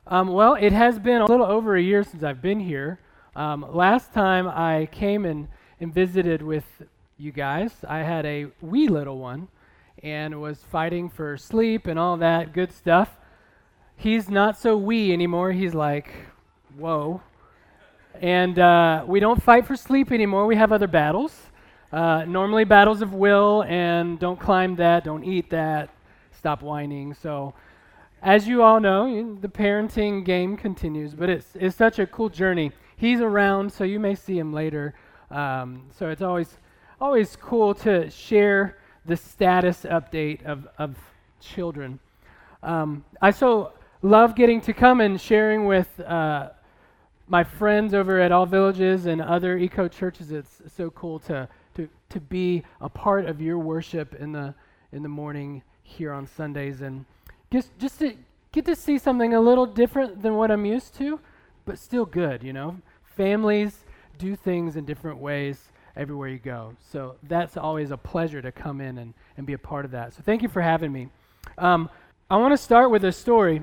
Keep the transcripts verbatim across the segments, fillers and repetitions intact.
Um, well, it has been a little over a year since I've been here. Um, last time I came and, and visited with you guys, I had a wee little one and was fighting for sleep and all that good stuff. He's not so wee anymore. He's like, whoa. And uh, we don't fight for sleep anymore. We have other battles. Uh, normally battles of will and don't climb that, don't eat that, stop whining. So as you all know, you- the parenting game continues, but it's it's such a cool journey. He's around, so you may see him later. Um, so it's always always cool to share the status update of, of children. Um, I so love getting to come and sharing with uh, my friends over at All Villages and other eco churches. It's so cool to to to be a part of your worship in the in the morning here on Sundays, and just just to get to see something a little different than what I'm used to, but still good. You know, families do things in different ways everywhere you go. So that's always a pleasure to come in and, and be a part of that. So thank you for having me. Um, I want to start with a story.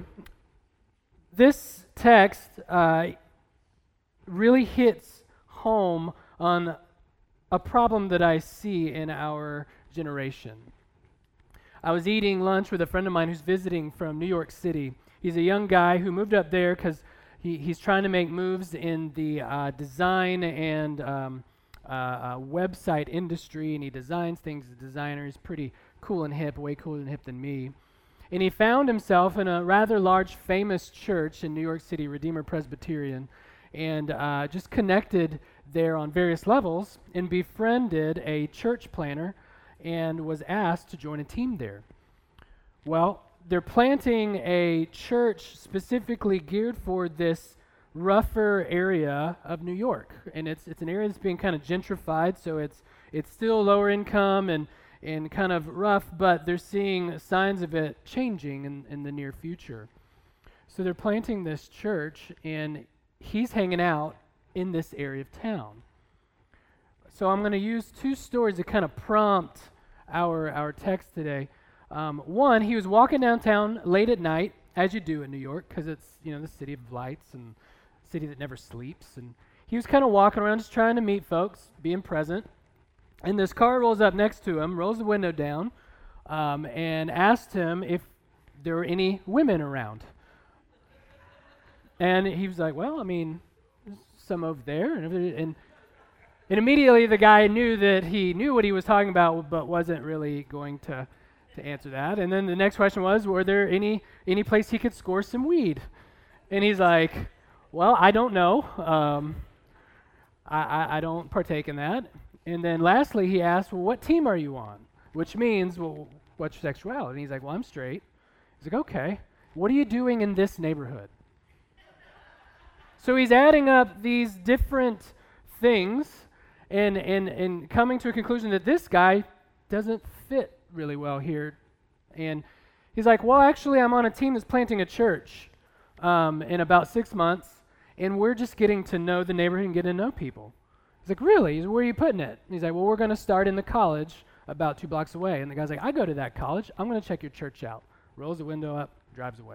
This text uh, really hits home on a problem that I see in our generation. I was eating lunch with a friend of mine who's visiting from New York City. He's a young guy who moved up there because he, he's trying to make moves in the uh, design and um, uh, uh, website industry, and he designs things as a designer. He's pretty cool and hip, way cooler and hip than me. And he found himself in a rather large, famous church in New York City, Redeemer Presbyterian, and uh, just connected there on various levels and befriended a church planner and was asked to join a team there. Well, they're planting a church specifically geared for this rougher area of New York, and it's it's an area that's being kind of gentrified, so it's it's still lower income and and kind of rough, but they're seeing signs of it changing in, in the near future. So they're planting this church, and he's hanging out in this area of town. So I'm going to use two stories to kind of prompt our our text today. Um, one, he was walking downtown late at night, as you do in New York, because it's, you know, the city of lights and city that never sleeps. And he was kind of walking around just trying to meet folks, being present. And this car rolls up next to him, rolls the window down, um, and asked him if there were any women around. And he was like, well, I mean, there's some over there. And, over there. and and immediately the guy knew that he knew what he was talking about, but wasn't really going to, to answer that. And then the next question was, were there any any place he could score some weed? And he's like, well, I don't know. Um, I, I, I don't partake in that. And then lastly, he asked, well, what team are you on? Which means, well, what's your sexuality? And he's like, well, I'm straight. He's like, okay. What are you doing in this neighborhood? So he's adding up these different things and, and, and coming to a conclusion that this guy doesn't fit really well here. And he's like, well, actually, I'm on a team that's planting a church um, in about six months, and we're just getting to know the neighborhood and getting to know people. He's like, really? He's like, where are you putting it? And he's like, well, we're going to start in the college about two blocks away. And the guy's like, I go to that college. I'm going to check your church out. Rolls the window up, drives away.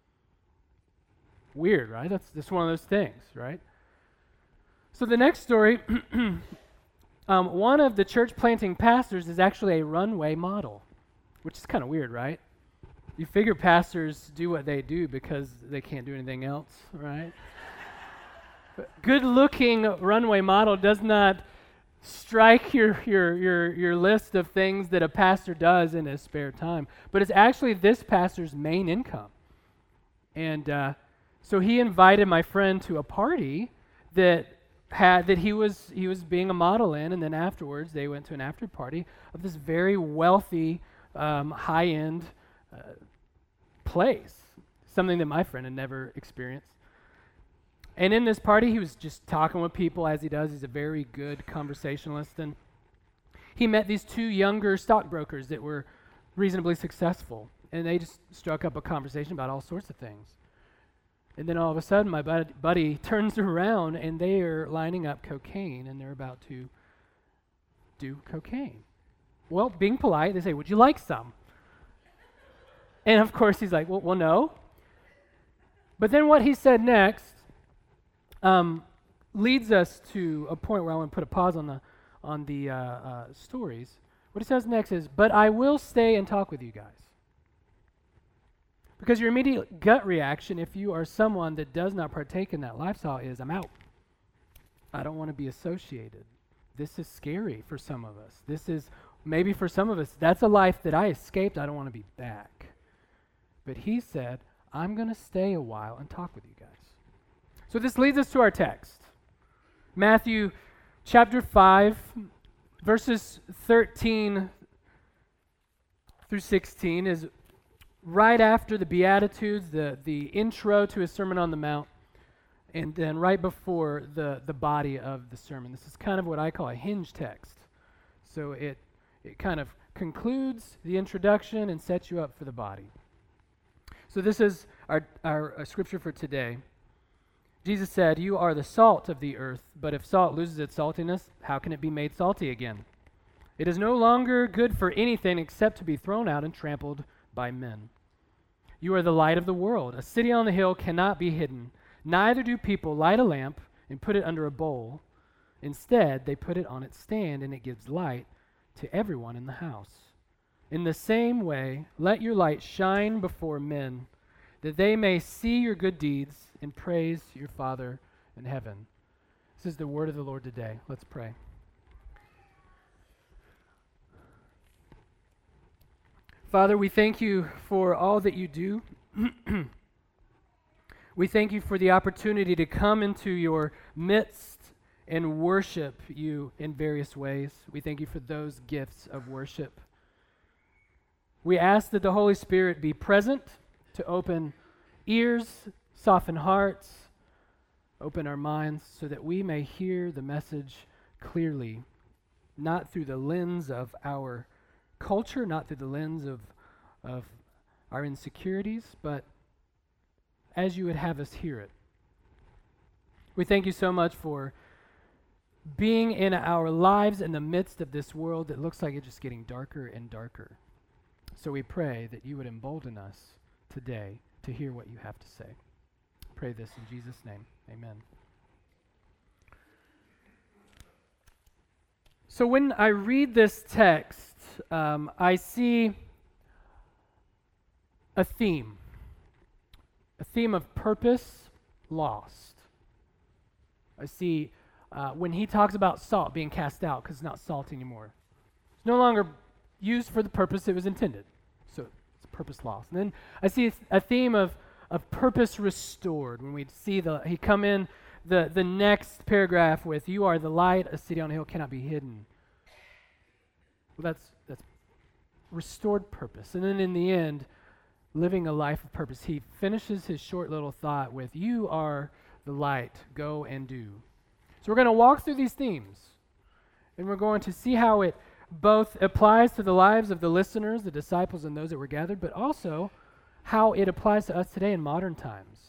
Weird, right? That's just one of those things, right? So the next story, um, one of the church planting pastors is actually a runway model, which is kind of weird, right? You figure pastors do what they do because they can't do anything else, right? Good-looking runway model does not strike your, your your your list of things that a pastor does in his spare time, but it's actually this pastor's main income. And uh, so he invited my friend to a party that had that he was he was being a model in, and then afterwards they went to an after party of this very wealthy, um, high-end uh, place, something that my friend had never experienced. And in this party, he was just talking with people as he does. He's a very good conversationalist. And he met these two younger stockbrokers that were reasonably successful. And they just struck up a conversation about all sorts of things. And then all of a sudden, my bud- buddy turns around, and they are lining up cocaine, and they're about to do cocaine. Well, being polite, they say, would you like some? And of course, he's like, well, well no. But then what he said next um, leads us to a point where I want to put a pause on the on the uh, uh, stories. What he says next is, "But I will stay and talk with you guys." Because your immediate gut reaction, if you are someone that does not partake in that lifestyle, is, "I'm out. I don't want to be associated. This is scary for some of us. This is, maybe for some of us, that's a life that I escaped. I don't want to be back." But he said, "I'm going to stay a while and talk with you guys." So this leads us to our text. Matthew chapter five, verses thirteen through sixteen is right after the Beatitudes, the, the intro to his Sermon on the Mount, and then right before the, the body of the sermon. This is kind of what I call a hinge text. So it, it kind of concludes the introduction and sets you up for the body. So this is our, our, our scripture for today. Jesus said, "You are the salt of the earth, but if salt loses its saltiness, how can it be made salty again? It is no longer good for anything except to be thrown out and trampled by men. You are the light of the world. A city on the hill cannot be hidden. Neither do people light a lamp and put it under a bowl. Instead, they put it on its stand, and it gives light to everyone in the house. In the same way, let your light shine before men, that they may see your good deeds and praise your Father in heaven." This is the word of the Lord today. Let's pray. Father, we thank you for all that you do. We thank you for the opportunity to come into your midst and worship you in various ways. We thank you for those gifts of worship. We ask that the Holy Spirit be present to open ears, soften hearts, open our minds so that we may hear the message clearly, not through the lens of our culture, not through the lens of, of our insecurities, but as you would have us hear it. We thank you so much for being in our lives in the midst of this world that looks like it's just getting darker and darker. So we pray that you would embolden us today to hear what you have to say. Pray this in Jesus' name. Amen. So when I read this text, um, I see a theme, a theme of purpose lost. I see uh, when he talks about salt being cast out because it's not salt anymore. It's no longer used for the purpose it was intended. So it's purpose lost. And then I see a theme of, of purpose restored when we see the he come in the, the next paragraph with, "You are the light, a city on a hill cannot be hidden." Well, that's that's restored purpose. And then in the end, living a life of purpose. He finishes his short little thought with, "You are the light, go and do." So we're going to walk through these themes, and we're going to see how it both applies to the lives of the listeners, the disciples, and those that were gathered, but also how it applies to us today in modern times.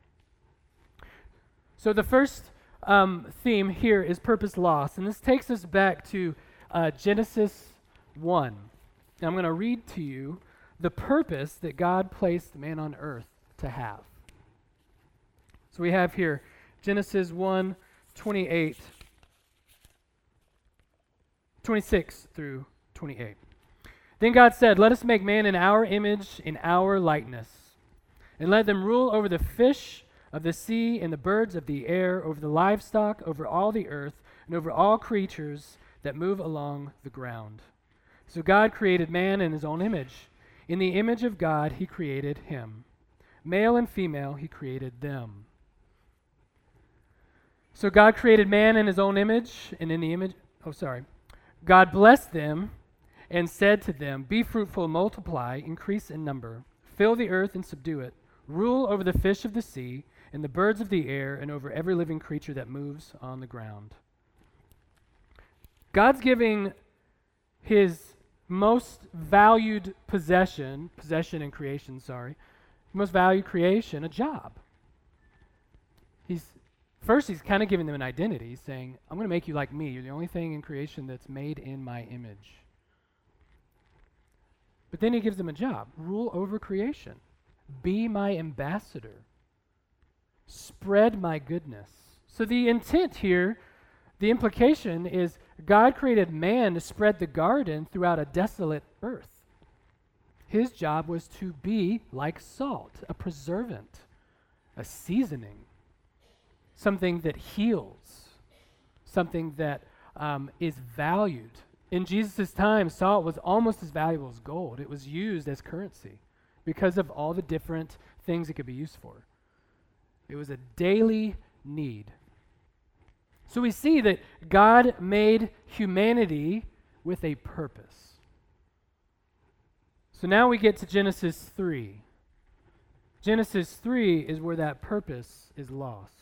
So the first um, theme here is purpose lost, and this takes us back to uh, Genesis one. And I'm going to read to you the purpose that God placed man on earth to have. So we have here Genesis one, twenty-eight, twenty-six through twenty-eight. Then God said, "Let us make man in our image, in our likeness, and let them rule over the fish of the sea and the birds of the air, over the livestock, over all the earth, and over all creatures that move along the ground." So God created man in his own image. In the image of God, he created him. Male and female, he created them. So God created man in his own image, and in the image, oh, sorry. God blessed them and said to them, "Be fruitful, multiply, increase in number, fill the earth and subdue it, rule over the fish of the sea and the birds of the air and over every living creature that moves on the ground." God's giving his most valued possession, possession in creation, sorry, most valued creation, a job. He's First, he's kind of giving them an identity. He's saying, "I'm going to make you like me. You're the only thing in creation that's made in my image." But then he gives them a job. Rule over creation. Be my ambassador. spread my goodness. So the intent here, the implication is God created man to spread the garden throughout a desolate earth. His job was to be like salt, a preservant, a seasoning, something that heals, something that um, is valued. In Jesus' time, salt was almost as valuable as gold. It was used as currency because of all the different things it could be used for. It was a daily need. So we see that God made humanity with a purpose. So now we get to Genesis three. Genesis three is where that purpose is lost.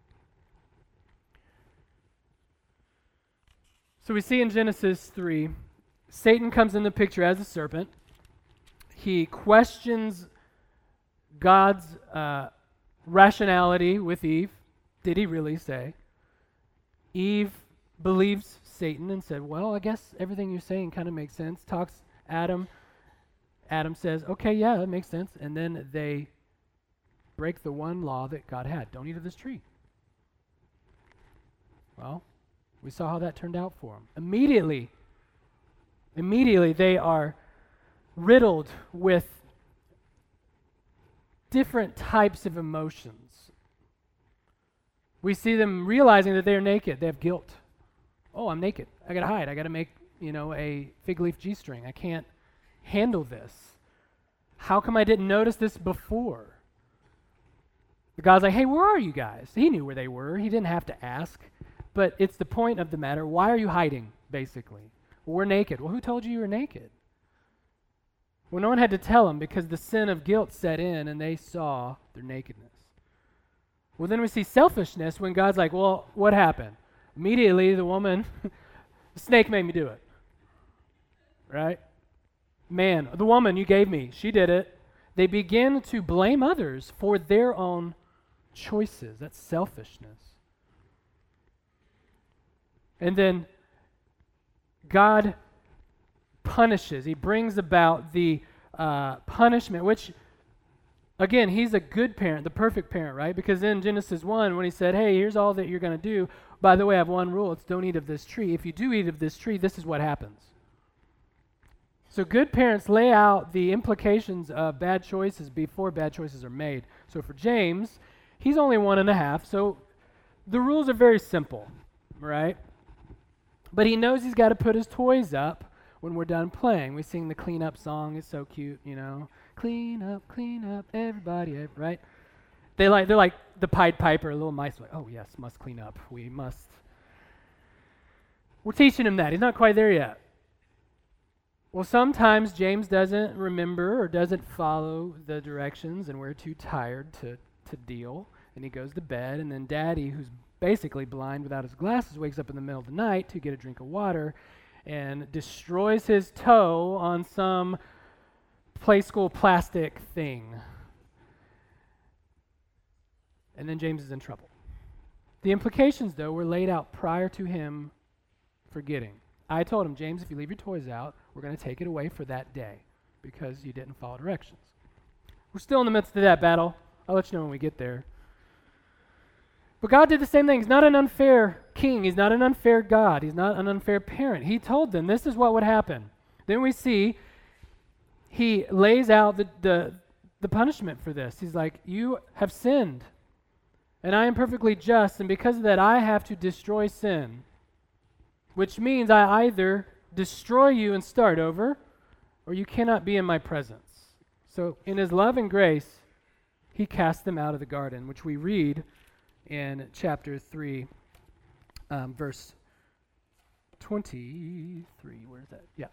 So we see in Genesis three, Satan comes in the picture as a serpent. He questions God's uh, rationality with Eve. Did he really say? Eve believes Satan and said, well, I guess everything you're saying kind of makes sense. Talks Adam. Adam says, okay, yeah, that makes sense. And then they break the one law that God had. Don't eat of this tree. Well, we saw how that turned out for them. Immediately, immediately they are riddled with different types of emotions. We see them realizing that they're naked. They have guilt. Oh, I'm naked. I got to hide. I got to make, you know, a fig leaf G-string. I can't handle this. How come I didn't notice this before? The God's like, hey, where are you guys? He knew where they were. He didn't have to ask. But it's the point of the matter. Why are you hiding, basically? Well, we're naked. Well, who told you you were naked? Well, no one had to tell them because the sin of guilt set in and they saw their nakedness. Well, then we see selfishness when God's like, well, what happened? Immediately, the woman, the snake made me do it. Right? Man, the woman you gave me, she did it. They begin to blame others for their own choices. That's selfishness. And then God punishes. He brings about the uh, punishment, which, again, he's a good parent, the perfect parent, right? Because in Genesis one, when he said, hey, here's all that you're going to do. By the way, I have one rule. It's don't eat of this tree. If you do eat of this tree, this is what happens. So good parents lay out the implications of bad choices before bad choices are made. So for James, he's only one and a half, so the rules are very simple, right? But he knows he's got to put his toys up when we're done playing. We sing the clean up song. It's so cute, you know. Clean up, clean up, everybody, right? They like, they're like the Pied Piper, little mice. Like, oh, yes, must clean up. We must. We're teaching him that. He's not quite there yet. Well, sometimes James doesn't remember or doesn't follow the directions, and we're too tired to, to deal, and he goes to bed, and then Daddy, who's basically blind without his glasses, wakes up in the middle of the night to get a drink of water and destroys his toe on some play school plastic thing. And then James is in trouble. The implications, though, were laid out prior to him forgetting. I told him, James, if you leave your toys out, we're going to take it away for that day because you didn't follow directions. We're still in the midst of that battle. I'll let you know when we get there. But God did the same thing. He's not an unfair king. He's not an unfair God. He's not an unfair parent. He told them this is what would happen. Then we see he lays out the, the, the punishment for this. He's like, you have sinned, and I am perfectly just, and because of that, I have to destroy sin, which means I either destroy you and start over, or you cannot be in my presence. So in his love and grace, he cast them out of the garden, which we read in chapter three, um, verse twenty-three. Where is that? Yeah.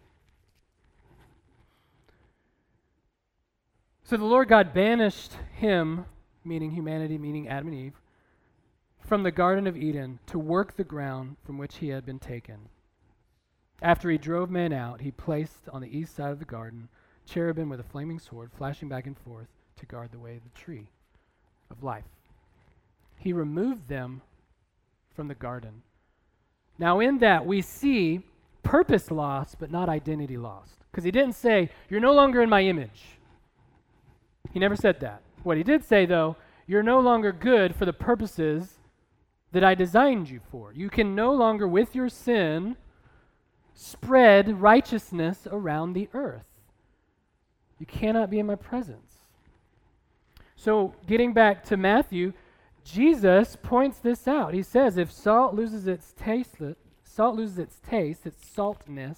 So the Lord God banished him, meaning humanity, meaning Adam and Eve, from the Garden of Eden to work the ground from which he had been taken. After he drove man out, he placed on the east side of the garden cherubim with a flaming sword flashing back and forth to guard the way of the tree of life. He removed them from the garden. Now in that we see purpose lost, but not identity lost. Because he didn't say, you're no longer in my image. He never said that. What he did say, though, you're no longer good for the purposes that I designed you for. You can no longer, with your sin, spread righteousness around the earth. You cannot be in my presence. So, getting back to Matthew, Jesus points this out. He says, if salt loses its taste, salt loses its taste, its saltness,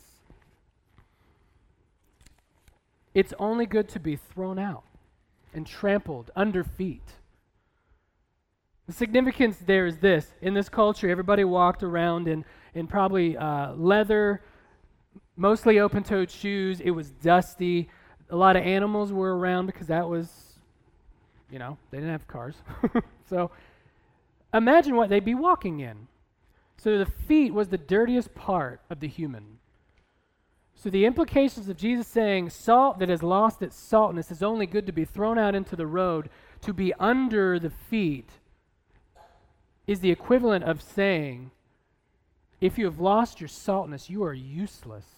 it's only good to be thrown out and trampled under feet. The significance there is this. In this culture, everybody walked around in, in probably uh, leather, mostly open-toed shoes. It was dusty. A lot of animals were around because that was, you know, they didn't have cars. So imagine what they'd be walking in. So the feet was the dirtiest part of the human. So the implications of Jesus saying salt that has lost its saltness is only good to be thrown out into the road, to be under the feet, is the equivalent of saying, if you have lost your saltness, you are useless.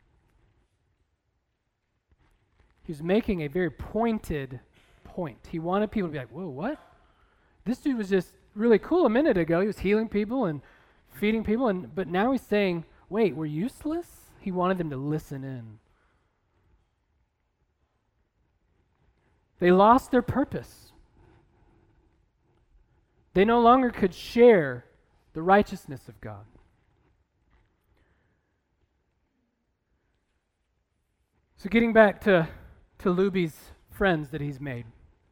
He's making a very pointed point. He wanted people to be like, whoa, what? This dude was just really cool a minute ago. He was healing people and feeding people, and but now he's saying, wait, we're useless? He wanted them to listen in. They lost their purpose. They no longer could share the righteousness of God. So getting back to, to Luby's friends that he's made.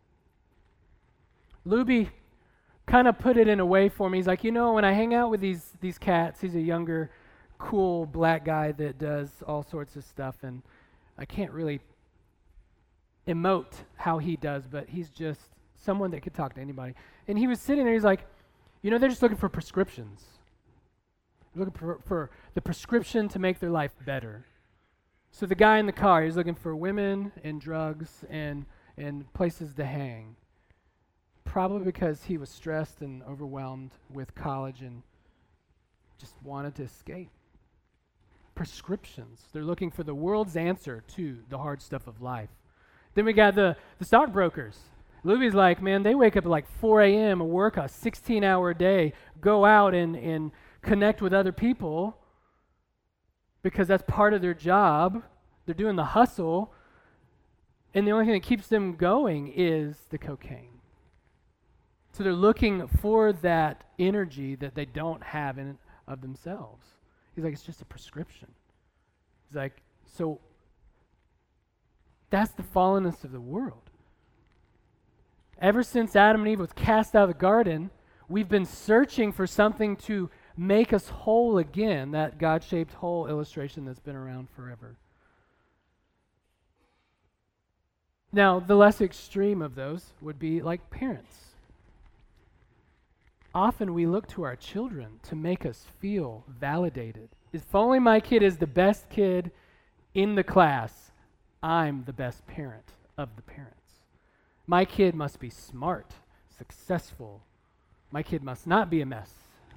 Luby kind of put it in a way for me. He's like, you know, when I hang out with these these cats, he's a younger, cool black guy that does all sorts of stuff, and I can't really emote how he does, but he's just someone that could talk to anybody. And he was sitting there, he's like, you know, they're just looking for prescriptions. They're looking for, for the prescription to make their life better. So the guy in the car, he's looking for women and drugs and and places to hang. Probably because he was stressed and overwhelmed with college and just wanted to escape. Prescriptions. They're looking for the world's answer to the hard stuff of life. Then we got the, the stockbrokers. Luby's like, man, they wake up at like four a.m. and work a sixteen-hour day, go out and, and connect with other people because that's part of their job. They're doing the hustle, and the only thing that keeps them going is the cocaine. So they're looking for that energy that they don't have in of themselves. He's like, it's just a prescription. He's like, so that's the fallenness of the world. Ever since Adam and Eve was cast out of the garden, we've been searching for something to make us whole again, that God-shaped hole illustration that's been around forever. Now, the less extreme of those would be like parents. Often we look to our children to make us feel validated. If only my kid is the best kid in the class, I'm the best parent of the parents. My kid must be smart, successful. My kid must not be a mess.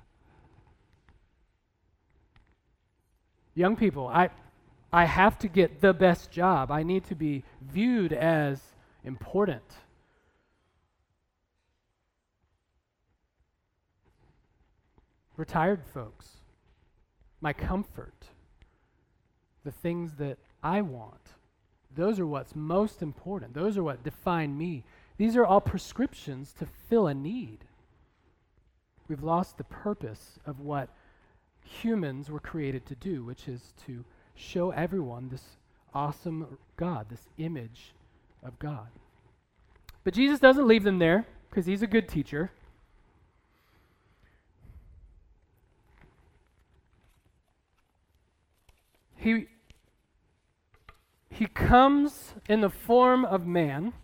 Young people, I, I have to get the best job. I need to be viewed as important. Retired folks, my comfort, the things that I want, those are what's most important. Those are what define me. These are all prescriptions to fill a need. We've lost the purpose of what humans were created to do, which is to show everyone this awesome God, this image of God. But Jesus doesn't leave them there because he's a good teacher. He, he comes in the form of man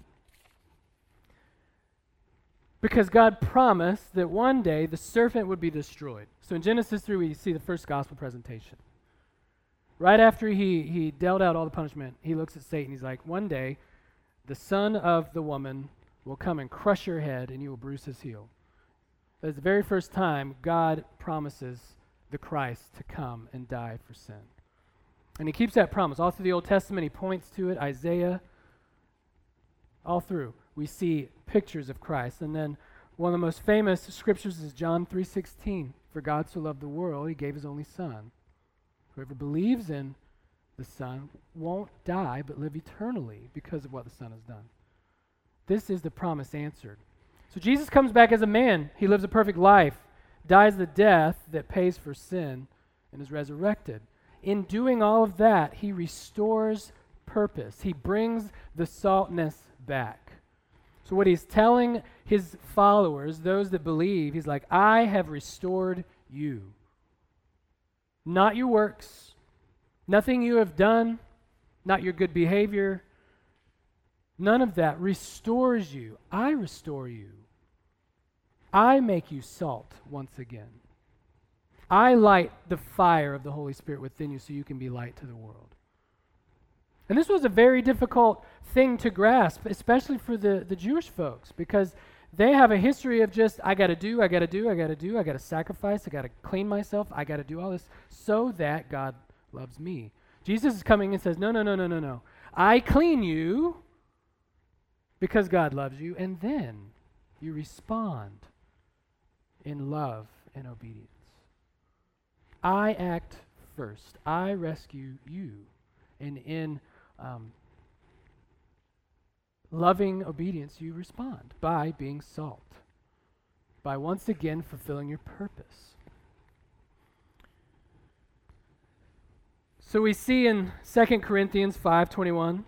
because God promised that one day the serpent would be destroyed. So in Genesis three, we see the first gospel presentation. Right after he, he dealt out all the punishment, he looks at Satan. He's like, one day the son of the woman will come and crush your head and you will bruise his heel. That's the very first time God promises the Christ to come and die for sin. And he keeps that promise. All through the Old Testament, he points to it. Isaiah, all through. We we see pictures of Christ. And then one of the most famous scriptures is John three sixteen. For God so loved the world, he gave his only Son. Whoever believes in the Son won't die but live eternally because of what the Son has done. This is the promise answered. So Jesus comes back as a man. He lives a perfect life, dies the death that pays for sin, and is resurrected. In doing all of that, he restores purpose. He brings the saltness back. So what he's telling his followers, those that believe, he's like, I have restored you. Not your works, nothing you have done, not your good behavior. None of that restores you. I restore you. I make you salt once again. I light the fire of the Holy Spirit within you so you can be light to the world. And this was a very difficult thing to grasp, especially for the, the Jewish folks, because they have a history of just, I got to do, I got to do, I got to do, I got to sacrifice, I got to clean myself, I got to do all this so that God loves me. Jesus is coming and says, no, no, no, no, no, no. I clean you because God loves you, and then you respond in love and obedience. I act first. I rescue you. And in um, loving obedience, you respond by being salt, by once again fulfilling your purpose. So we see in Second Corinthians five twenty-one,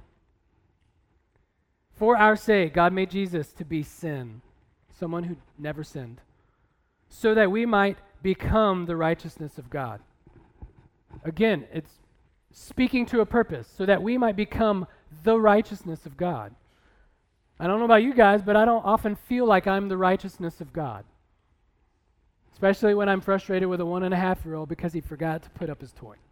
for our sake, God made Jesus to be sin, someone who never sinned, so that we might become the righteousness of God. Again, it's speaking to a purpose, so that we might become the righteousness of God. I don't know about you guys, but I don't often feel like I'm the righteousness of God, especially when I'm frustrated with a one and a half year old because he forgot to put up his toy.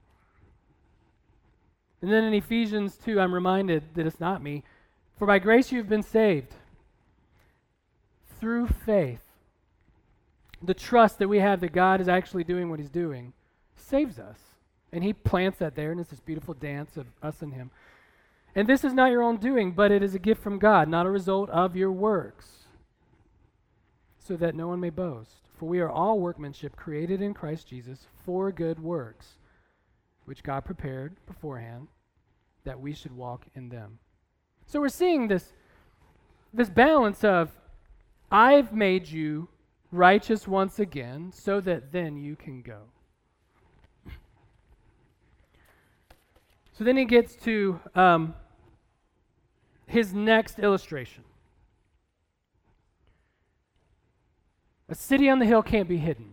And then in Ephesians two, I'm reminded that it's not me. For by grace you've been saved through faith. The trust that we have that God is actually doing what he's doing saves us. And he plants that there, and it's this beautiful dance of us and him. And this is not your own doing, but it is a gift from God, not a result of your works, so that no one may boast. For we are all workmanship created in Christ Jesus for good works, which God prepared beforehand that we should walk in them. So we're seeing this, this balance of, I've made you righteous once again so that then you can go. So then he gets to um, his next illustration. A city on the hill can't be hidden.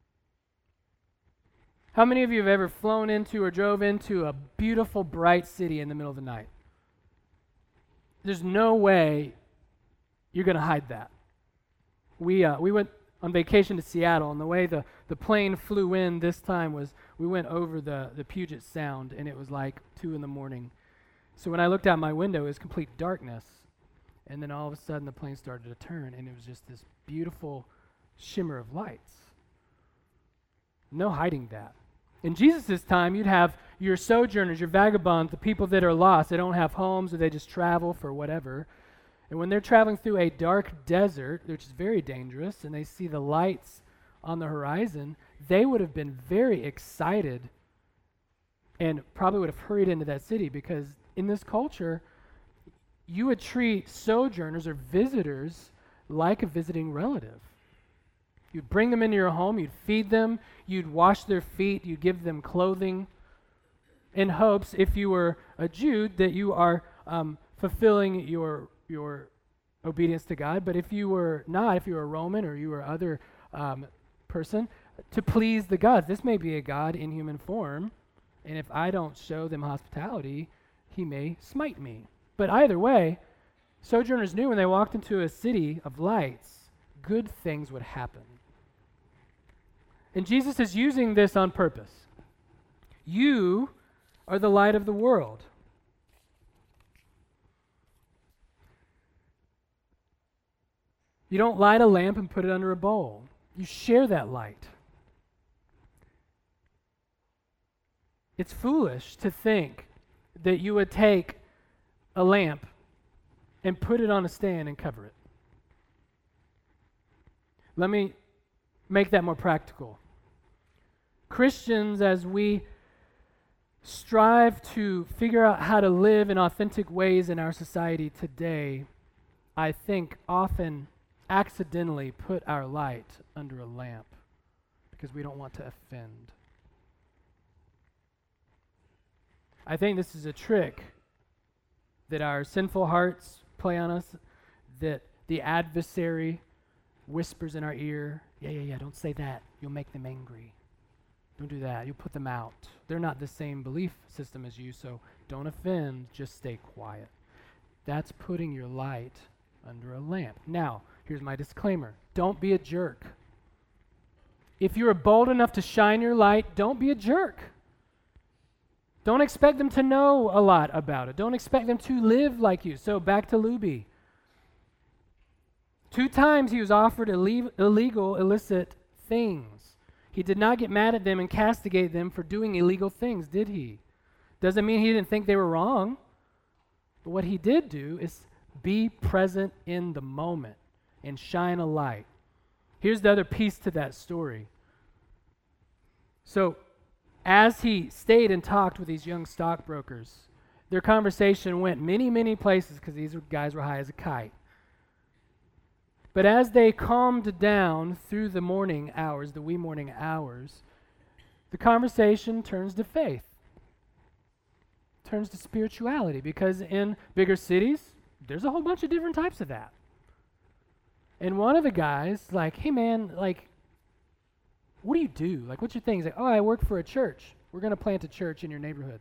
How many of you have ever flown into or drove into a beautiful, bright city in the middle of the night? There's no way you're going to hide that. We uh, we went on vacation to Seattle, and the way the, the plane flew in this time was we went over the, the Puget Sound, and it was like two in the morning. So when I looked out my window, it was complete darkness, and then all of a sudden the plane started to turn, and it was just this beautiful shimmer of lights. No hiding that. In Jesus' time, you'd have your sojourners, your vagabonds, the people that are lost. They don't have homes, or they just travel for whatever. And when they're traveling through a dark desert, which is very dangerous, and they see the lights on the horizon, they would have been very excited and probably would have hurried into that city, because in this culture, you would treat sojourners or visitors like a visiting relative. You'd bring them into your home, you'd feed them, you'd wash their feet, you'd give them clothing, in hopes, if you were a Jew, that you are um, fulfilling your your obedience to God. But if you were not, if you were a Roman or you were other um, person, to please the gods. This may be a god in human form, and if I don't show them hospitality, he may smite me. But either way, sojourners knew when they walked into a city of lights, good things would happen. And Jesus is using this on purpose. You are the light of the world. You don't light a lamp and put it under a bowl. You share that light. It's foolish to think that you would take a lamp and put it on a stand and cover it. Let me make that more practical. Christians, as we strive to figure out how to live in authentic ways in our society today, I think often accidentally put our light under a lamp because we don't want to offend. I think this is a trick that our sinful hearts play on us, that the adversary whispers in our ear, yeah, yeah, yeah, don't say that. You'll make them angry. Don't do that. You'll put them out. They're not the same belief system as you, so don't offend. Just stay quiet. That's putting your light under a lamp. Now, here's my disclaimer. Don't be a jerk. If you are bold enough to shine your light, don't be a jerk. Don't expect them to know a lot about it. Don't expect them to live like you. So back to Luby. Two times he was offered ille- illegal, illicit things. He did not get mad at them and castigate them for doing illegal things, did he? Doesn't mean he didn't think they were wrong. But what he did do is be present in the moment and shine a light. Here's the other piece to that story. So, as he stayed and talked with these young stockbrokers, their conversation went many, many places because these guys were high as a kite. But as they calmed down through the morning hours, the wee morning hours, the conversation turns to faith, turns to spirituality, because in bigger cities, there's a whole bunch of different types of that. And one of the guys, like, hey man, like, what do you do? Like, what's your thing? He's like, oh, I work for a church. We're going to plant a church in your neighborhood.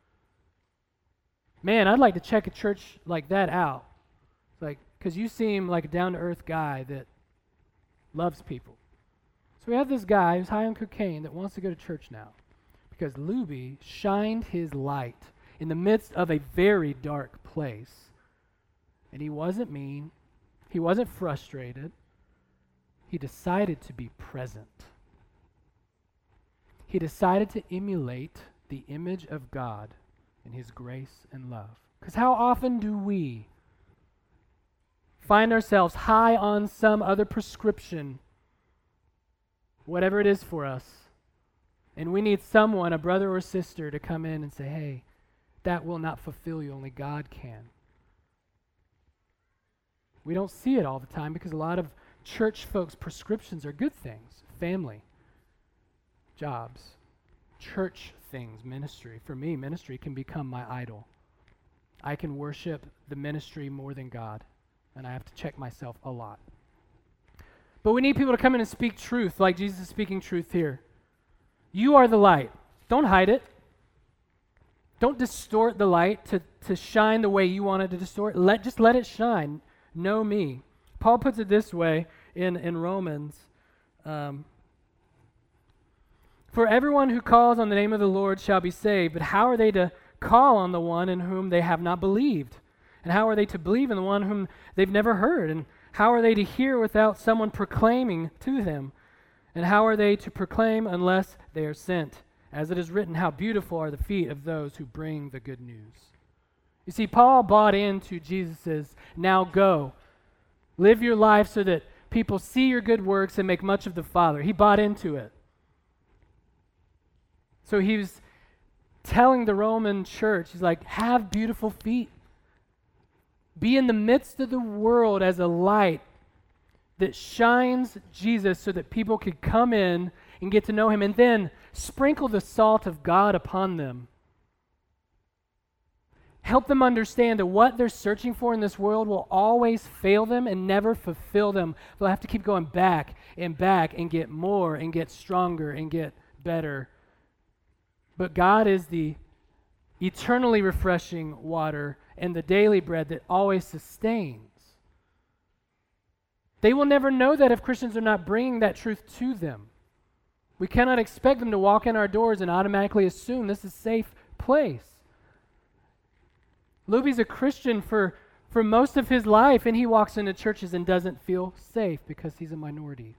Man, I'd like to check a church like that out. It's like, because you seem like a down-to-earth guy that loves people. So we have this guy who's high on cocaine that wants to go to church now because Luby shined his light in the midst of a very dark place. And he wasn't mean. He wasn't frustrated. He decided to be present. He decided to emulate the image of God in his grace and love. Because how often do we find ourselves high on some other prescription, whatever it is for us, and we need someone, a brother or sister, to come in and say, hey, that will not fulfill you, only God can. We don't see it all the time because a lot of church folks' prescriptions are good things. Family, jobs, church things, ministry. For me, ministry can become my idol. I can worship the ministry more than God, and I have to check myself a lot. But we need people to come in and speak truth, like Jesus is speaking truth here. You are the light. Don't hide it. Don't distort the light to, to shine the way you want it to distort. Let, just let it shine. Know me. Paul puts it this way in, in Romans. Um, For everyone who calls on the name of the Lord shall be saved, but how are they to call on the one in whom they have not believed? And how are they to believe in the one whom they've never heard? And how are they to hear without someone proclaiming to them? And how are they to proclaim unless they are sent? As it is written, how beautiful are the feet of those who bring the good news. You see, Paul bought into Jesus' now go. Live your life so that people see your good works and make much of the Father. He bought into it. So he was telling the Roman church, he's like, have beautiful feet. Be in the midst of the world as a light that shines Jesus so that people could come in and get to know him, and then sprinkle the salt of God upon them. Help them understand that what they're searching for in this world will always fail them and never fulfill them. They'll have to keep going back and back and get more and get stronger and get better. But God is the eternally refreshing water and the daily bread that always sustains. They will never know that if Christians are not bringing that truth to them. We cannot expect them to walk in our doors and automatically assume this is a safe place. Luby's a Christian for, for most of his life, and he walks into churches and doesn't feel safe because he's a minority.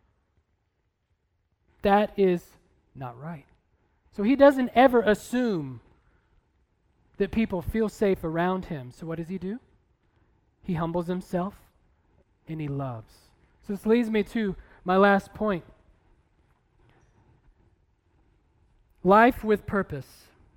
That is not right. So he doesn't ever assume that people feel safe around him. So what does he do? He humbles himself, and he loves. So this leads me to my last point. Life with purpose.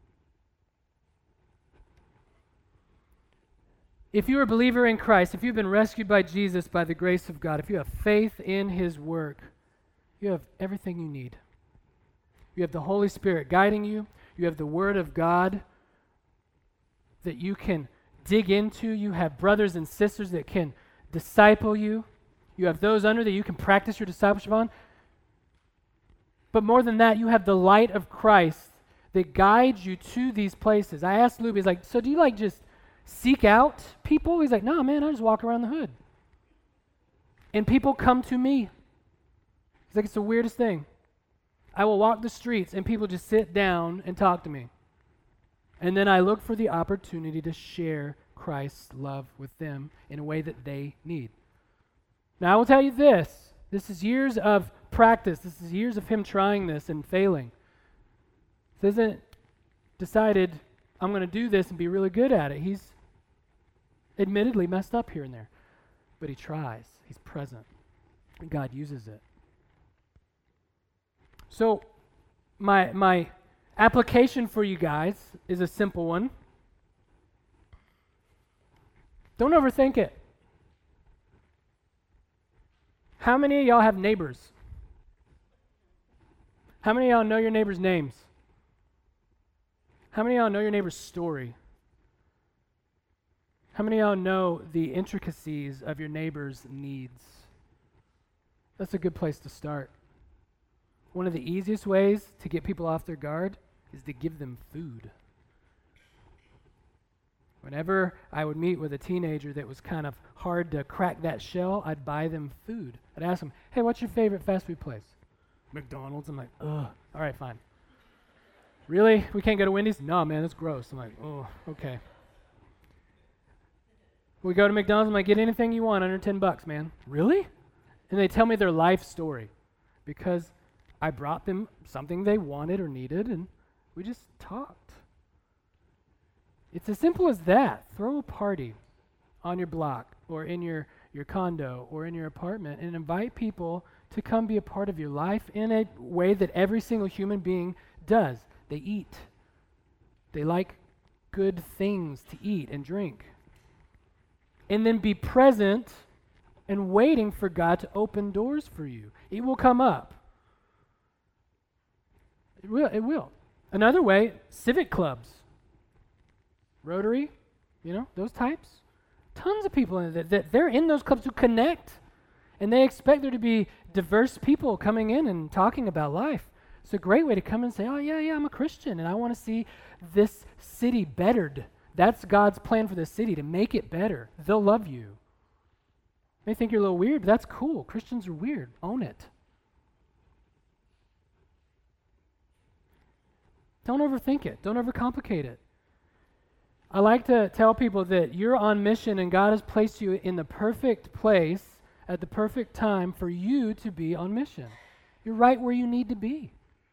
If you're a believer in Christ, if you've been rescued by Jesus by the grace of God, if you have faith in his work, you have everything you need. You have the Holy Spirit guiding you. You have the Word of God that you can dig into. You have brothers and sisters that can disciple you. You have those under that you can practice your discipleship on. But more than that, you have the light of Christ that guides you to these places. I asked Luby, he's like, so do you like just seek out people? He's like, no, man, I just walk around the hood. And people come to me. He's like, it's the weirdest thing. I will walk the streets and people just sit down and talk to me. And then I look for the opportunity to share Christ's love with them in a way that they need. Now, I will tell you this. This is years of practice. This is years of him trying this and failing. This isn't decided, I'm going to do this and be really good at it. He's admittedly messed up here and there. But he tries. He's present. And God uses it. So, my my application for you guys is a simple one. Don't overthink it. How many of y'all have neighbors? How many of y'all know your neighbors' names? How many of y'all know your neighbor's story? How many of y'all know the intricacies of your neighbor's needs? That's a good place to start. One of the easiest ways to get people off their guard is to give them food. Whenever I would meet with a teenager that was kind of hard to crack that shell, I'd buy them food. I'd ask them, hey, what's your favorite fast food place? McDonald's. I'm like, ugh, all right, fine. Really? We can't go to Wendy's? No, man, that's gross. I'm like, oh, okay. We go to McDonald's, I'm like, get anything you want under ten bucks, man. Really? And they tell me their life story because I brought them something they wanted or needed, and we just talked. It's as simple as that. Throw a party on your block or in your, your condo or in your apartment and invite people to come be a part of your life in a way that every single human being does. They eat. They like good things to eat and drink. And then be present and waiting for God to open doors for you. It will come up. It will. It will. Another way, civic clubs. Rotary, you know, those types. Tons of people in that, that they're in those clubs to connect. And they expect there to be diverse people coming in and talking about life. It's a great way to come and say, oh, yeah, yeah, I'm a Christian, and I want to see this city bettered. That's God's plan for this city, to make it better. They'll love you. They think you're a little weird, but that's cool. Christians are weird. Own it. Don't overthink it. Don't overcomplicate it. I like to tell people that you're on mission and God has placed you in the perfect place at the perfect time for you to be on mission. You're right where you need to be.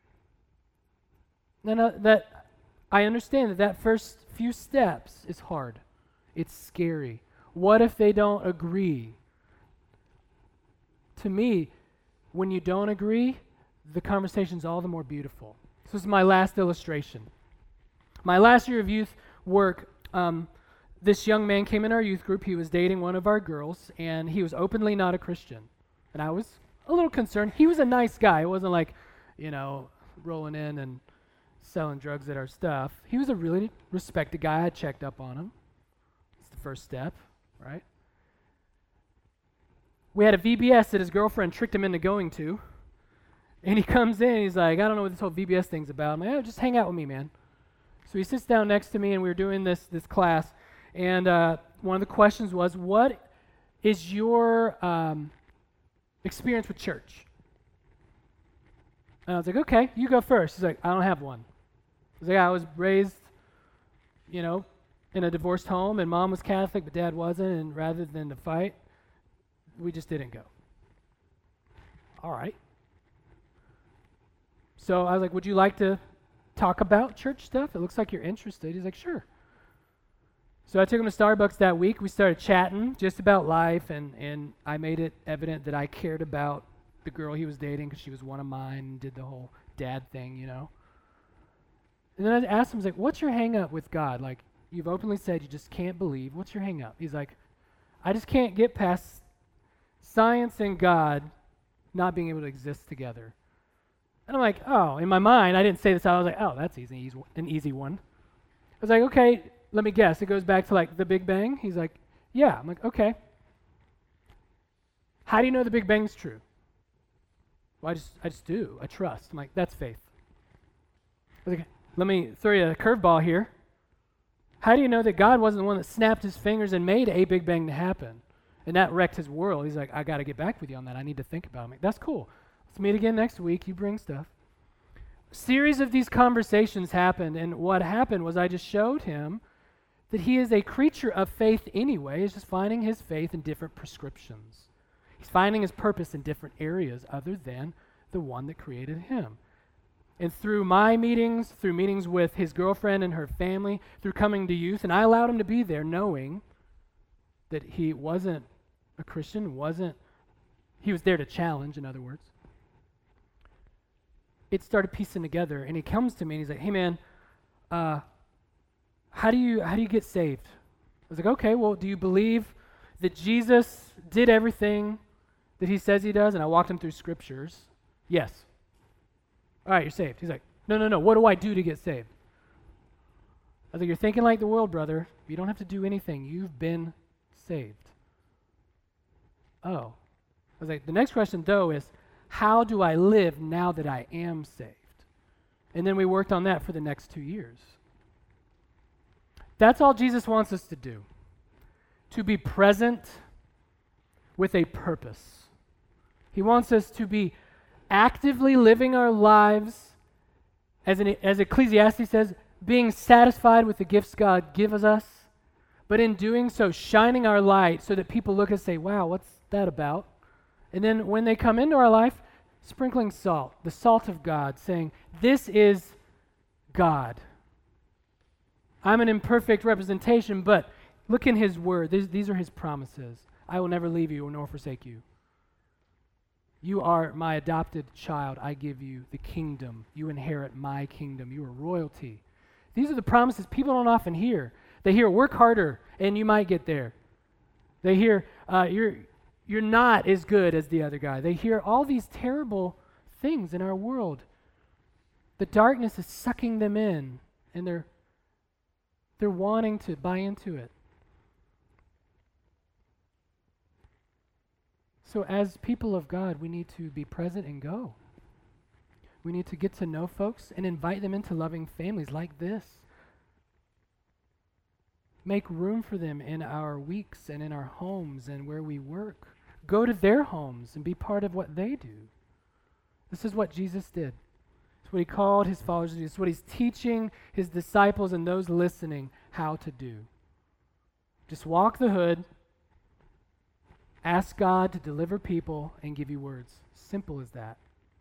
And uh, that I understand that that first few steps is hard. It's scary. What if they don't agree? To me, when you don't agree, the conversation's all the more beautiful. This is my last illustration. My last year of youth work, um, this young man came in our youth group. He was dating one of our girls, and he was openly not a Christian. And I was a little concerned. He was a nice guy. It wasn't like, you know, rolling in and selling drugs at our stuff. He was a really respected guy. I checked up on him. That's the first step, right? We had a V B S that his girlfriend tricked him into going to. And he comes in, and he's like, I don't know what this whole V B S thing's about. I'm like, oh, just hang out with me, man. So he sits down next to me, and we were doing this this class. And uh, one of the questions was, what is your um, experience with church? And I was like, okay, you go first. He's like, I don't have one. I was like, I was raised, you know, in a divorced home, and mom was Catholic, but dad wasn't, and rather than to fight, we just didn't go. All right. So I was like, would you like to talk about church stuff? It looks like you're interested. He's like, sure. So I took him to Starbucks that week. We started chatting just about life, and, and I made it evident that I cared about the girl he was dating because she was one of mine and did the whole dad thing, you know. And then I asked him, I was like, what's your hang up with God? Like, you've openly said you just can't believe. What's your hang up? He's like, I just can't get past science and God not being able to exist together. And I'm like, oh, in my mind, I didn't say this out. I was like, oh, that's easy, an easy one. I was like, okay, let me guess. It goes back to like the Big Bang? He's like, yeah. I'm like, okay. How do you know the Big Bang's true? Well, I just, I just do. I trust. I'm like, that's faith. I was like, let me throw you a curveball here. How do you know that God wasn't the one that snapped his fingers and made a Big Bang to happen? And that wrecked his world. He's like, I got to get back with you on that. I need to think about it. I'm like, that's cool. Let's meet again next week. You bring stuff. A series of these conversations happened, and what happened was I just showed him that he is a creature of faith anyway. He's just finding his faith in different prescriptions. He's finding his purpose in different areas other than the one that created him. And through my meetings, through meetings with his girlfriend and her family, through coming to youth, and I allowed him to be there knowing that he wasn't a Christian, wasn't, he was there to challenge, in other words. It started piecing together, and he comes to me and he's like, hey man, uh, how do you how do you get saved? I was like, okay, well, do you believe that Jesus did everything that he says he does? And I walked him through scriptures. Yes. All right, you're saved. He's like, no, no, no, what do I do to get saved? I was like, you're thinking like the world, brother. You don't have to do anything. You've been saved. Oh. I was like, the next question, though, is how do I live now that I am saved? And then we worked on that for the next two years. That's all Jesus wants us to do, to be present with a purpose. He wants us to be actively living our lives, as, an, as Ecclesiastes says, being satisfied with the gifts God gives us, but in doing so, shining our light so that people look and say, wow, what's that about? And then when they come into our life, sprinkling salt, the salt of God, saying, this is God. I'm an imperfect representation, but look in his word. These, these are his promises. I will never leave you nor forsake you. You are my adopted child. I give you the kingdom. You inherit my kingdom. You are royalty. These are the promises people don't often hear. They hear, work harder, and you might get there. They hear, uh, you're, you're not as good as the other guy. They hear all these terrible things in our world. The darkness is sucking them in, and they're they're wanting to buy into it. So as people of God, we need to be present and go. We need to get to know folks and invite them into loving families like this. Make room for them in our weeks and in our homes and where we work. Go to their homes and be part of what they do. This is what Jesus did. It's what he called his followers to do. It's what he's teaching his disciples and those listening how to do. Just walk the hood, ask God to deliver people, and give you words. Simple as that.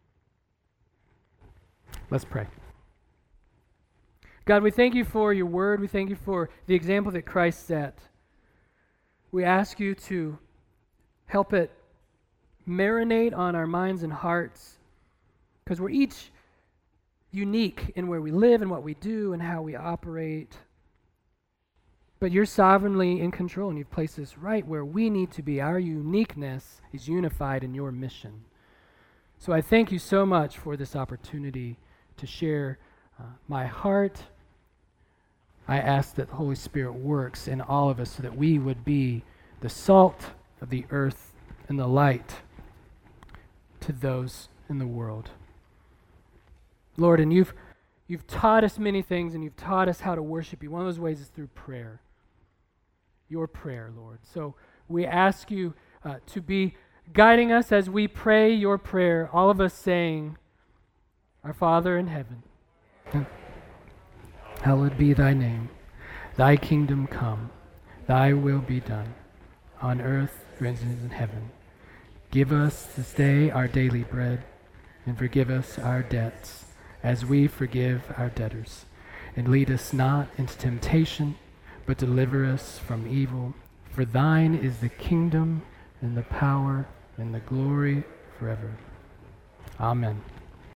Let's pray. God, we thank you for your word. We thank you for the example that Christ set. We ask you to help it marinate on our minds and hearts, because we're each unique in where we live and what we do and how we operate. But you're sovereignly in control, and you've placed us right where we need to be. Our uniqueness is unified in your mission. So I thank you so much for this opportunity to share uh, my heart. I ask that the Holy Spirit works in all of us so that we would be the salt of the earth and the light to those in the world. Lord, and you've you've taught us many things, and you've taught us how to worship you. One of those ways is through prayer. Your prayer, Lord. So we ask you uh, to be guiding us as we pray your prayer, all of us saying, Our Father in heaven, hallowed be thy name. Thy kingdom come. Thy will be done, on earth as it is in heaven. Give us this day our daily bread, and forgive us our debts, as we forgive our debtors. And lead us not into temptation, but deliver us from evil. For thine is the kingdom and the power and the glory forever. Amen.